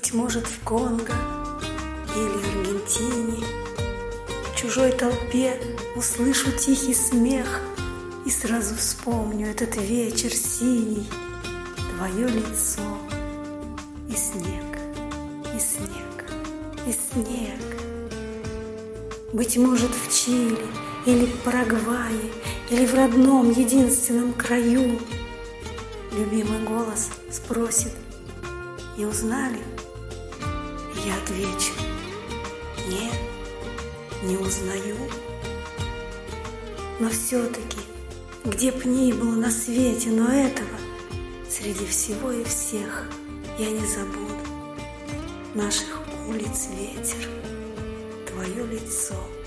Быть может, в Конго или Аргентине, в чужой толпе услышу тихий смех и сразу вспомню этот вечер синий, твое лицо и снег, и снег, и снег. Быть может, в Чили или Парагвае, или в родном единственном краю любимый голос спросит: не узнали? Я отвечу: нет, не узнаю. Но все-таки, где б ни было на свете, но этого среди всего и всех я не забуду. Наших улиц ветер, твое лицо